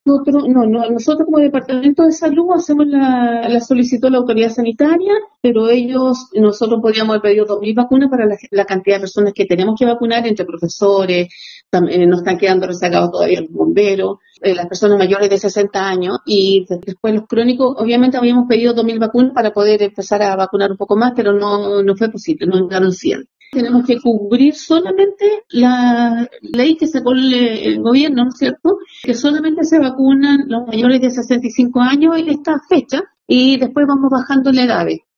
Nosotros como Departamento de Salud hacemos la solicitud a la autoridad sanitaria, pero nosotros podríamos haber pedido 2.000 vacunas para la cantidad de personas que tenemos que vacunar, entre profesores, nos están quedando rezagados todavía los bomberos, las personas mayores de 60 años, y después los crónicos. Obviamente habíamos pedido 2.000 vacunas para poder empezar a vacunar un poco más, pero no fue posible, nos enviaron 100. Tenemos que cubrir solamente la ley que sacó el gobierno, ¿no es cierto?, que solamente se vacunan los mayores de 65 años en esta fecha, y después vamos bajando la edad.